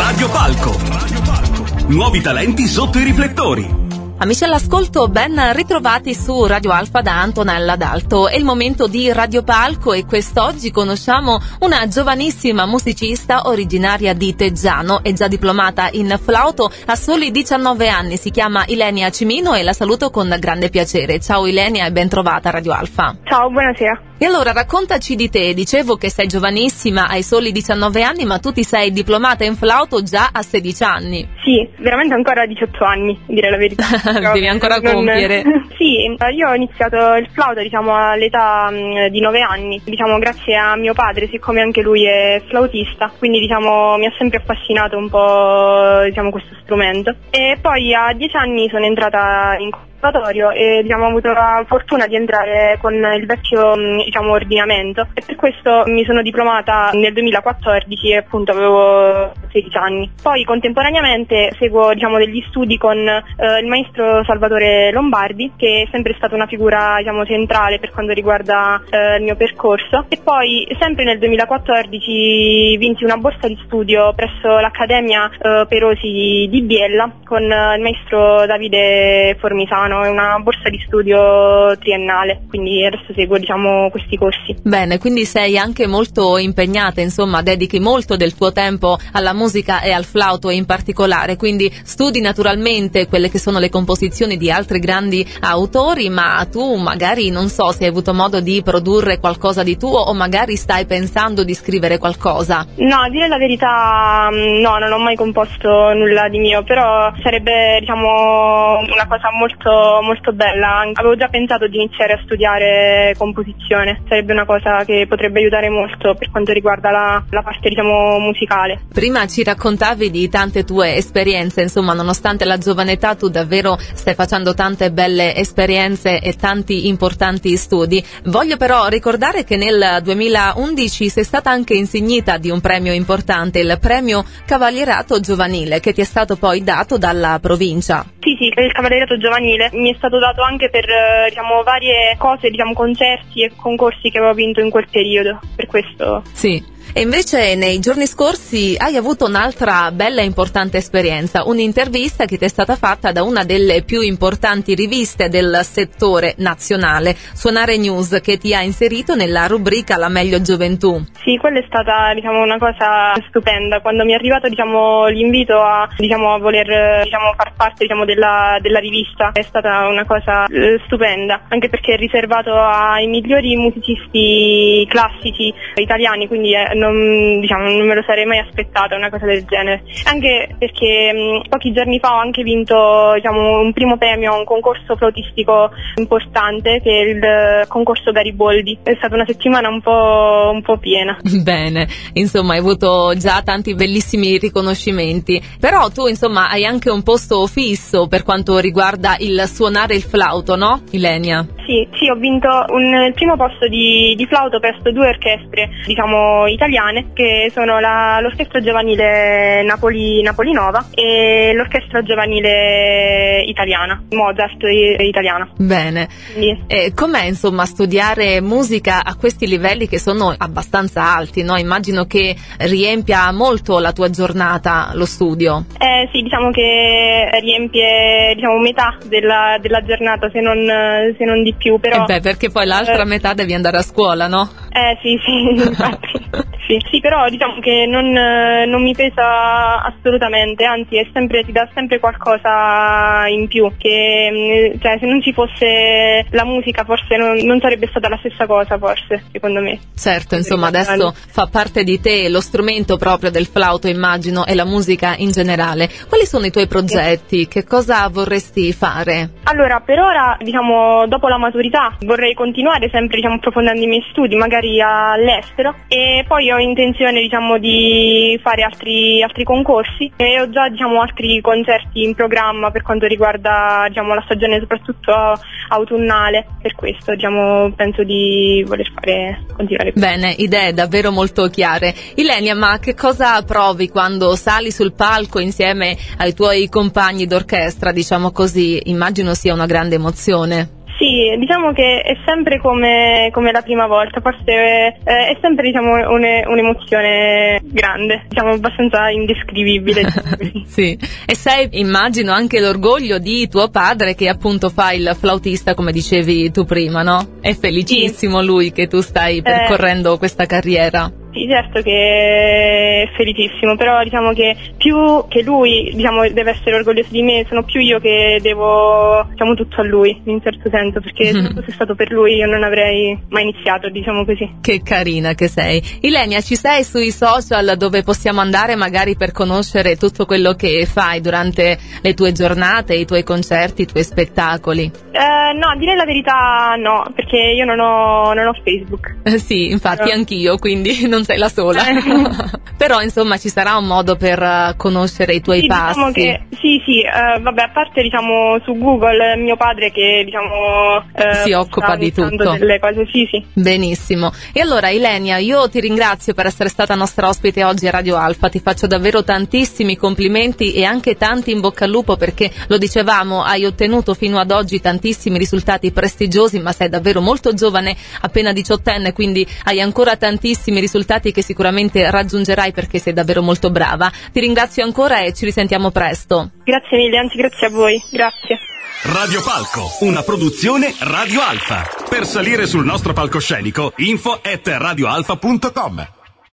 Radio Palco. Nuovi talenti sotto i riflettori. Amici all'ascolto, ben ritrovati su Radio Alfa da Antonella D'Alto. È il momento di Radio Palco e quest'oggi conosciamo una giovanissima musicista originaria di Teggiano, è già diplomata in flauto, ha soli 19 anni, si chiama Ilenia Cimino e la saluto con grande piacere. Ciao Ilenia e ben trovata a Radio Alfa. Ciao, buonasera. E allora raccontaci di te, dicevo che sei giovanissima, hai soli 19 anni, ma tu ti sei diplomata in flauto già a 16 anni. Sì, veramente ancora a 18 anni, dire la verità. Devi ancora compiere. Sì, io ho iniziato il flauto all'età di 9 anni, grazie a mio padre, siccome anche lui è flautista, quindi mi ha sempre affascinato un po' questo strumento. E poi a 10 anni sono entrata in conservatorio e ho avuto la fortuna di entrare con il vecchio ordinamento e per questo mi sono diplomata nel 2014 e appunto avevo 16 anni. Poi contemporaneamente seguo degli studi con il maestro Salvatore Lombardi, che è sempre stata una figura centrale per quanto riguarda il mio percorso, e poi sempre nel 2014 vinsi una borsa di studio presso l'Accademia Perosi di Biella con il maestro Davide Formisano. È una borsa di studio triennale, quindi adesso seguo questi corsi. Bene, quindi sei anche molto impegnata, insomma, dedichi molto del tuo tempo alla musica e al flauto in particolare, quindi studi naturalmente quelle che sono le composizioni di altri grandi autori, ma tu magari non so se hai avuto modo di produrre qualcosa di tuo o magari stai pensando di scrivere qualcosa. No, a dire la verità no, non ho mai composto nulla di mio, però sarebbe una cosa molto bella. Avevo già pensato di iniziare a studiare composizione, sarebbe una cosa che potrebbe aiutare molto per quanto riguarda la parte musicale. Prima ci raccontavi di tante tue esperienze, insomma, nonostante la giovane età tu davvero stai facendo tante belle esperienze e tanti importanti studi. Voglio però ricordare che nel 2011 sei stata anche insignita di un premio importante, il premio Cavalierato Giovanile, che ti è stato poi dato dalla provincia. Sì, il Cavalierato Giovanile mi è stato dato anche per varie cose, concerti e concorsi che avevo vinto in quel periodo, per questo. Sì. E invece nei giorni scorsi hai avuto un'altra bella e importante esperienza, un'intervista che ti è stata fatta da una delle più importanti riviste del settore nazionale, Suonare News, che ti ha inserito nella rubrica La Meglio Gioventù. Sì, quella è stata una cosa stupenda. Quando mi è arrivato l'invito a voler far parte della rivista, è stata una cosa stupenda, anche perché è riservato ai migliori musicisti classici italiani, quindi non me lo sarei mai aspettata una cosa del genere, anche perché pochi giorni fa ho anche vinto un primo premio a un concorso flautistico importante, che è il concorso Gariboldi. È stata una settimana un po' piena. Bene, insomma hai avuto già tanti bellissimi riconoscimenti, però tu insomma hai anche un posto fisso per quanto riguarda il suonare il flauto, no Ilenia? Sì, ho vinto il primo posto di flauto presso 2 orchestre italiane, che sono l'orchestra giovanile Napoli-Nova e l'orchestra giovanile italiana, Mozart italiana. Bene, sì. Com'è insomma studiare musica a questi livelli che sono abbastanza alti, no? Immagino che riempia molto la tua giornata lo studio. Sì, che riempie metà della giornata, se non di più, però. Perché poi l'altra metà devi andare a scuola, no? Sì, infatti. Sì, però che non mi pesa assolutamente, anzi ti dà sempre qualcosa in più, che se non ci fosse la musica forse non sarebbe stata la stessa cosa, forse, secondo me. Certo, insomma adesso fa parte di te lo strumento proprio del flauto, immagino, e la musica in generale. Quali sono i tuoi progetti? Che cosa vorresti fare? Allora, per ora, dopo la maturità vorrei continuare sempre approfondendo i miei studi, magari all'estero, e poi ho intenzione di fare altri concorsi e ho già altri concerti in programma per quanto riguarda la stagione soprattutto autunnale, per questo penso di voler continuare. Bene, idee davvero molto chiare. Ilenia, ma che cosa provi quando sali sul palco insieme ai tuoi compagni d'orchestra, così? Immagino sia una grande emozione. Sì, diciamo che è sempre come la prima volta, forse è sempre diciamo un'emozione grande, diciamo abbastanza indescrivibile. Sì, e sei, immagino, anche l'orgoglio di tuo padre che appunto fa il flautista, come dicevi tu prima, no? È felicissimo lui che tu stai percorrendo questa carriera. Sì, certo che è felicissimo, però diciamo che più che lui, diciamo, deve essere orgoglioso di me, sono più io che devo, diciamo, tutto a lui, in un certo senso, perché se non fosse stato per lui io non avrei mai iniziato, diciamo così. Che carina che sei. Ilenia, ci sei sui social dove possiamo andare magari per conoscere tutto quello che fai durante le tue giornate, i tuoi concerti, i tuoi spettacoli? No, direi la verità no, perché io non ho Facebook. Sì, infatti anch'io, quindi non sei la sola. Però insomma ci sarà un modo per conoscere i tuoi passi. Diciamo che, sì, vabbè, a parte diciamo su Google mio padre che diciamo si occupa di tutto. Delle cose, sì. Benissimo. E allora Ilenia, io ti ringrazio per essere stata nostra ospite oggi a Radio Alfa, ti faccio davvero tantissimi complimenti e anche tanti in bocca al lupo, perché lo dicevamo, hai ottenuto fino ad oggi tantissimi risultati prestigiosi, ma sei davvero molto giovane, appena 18enne, quindi hai ancora tantissimi risultati che sicuramente raggiungerai perché sei davvero molto brava. Ti ringrazio ancora e ci risentiamo presto. Grazie mille, anzi grazie a voi, grazie. Radio Palco, una produzione Radio Alfa. Per salire sul nostro palcoscenico, info@radioalfa.com.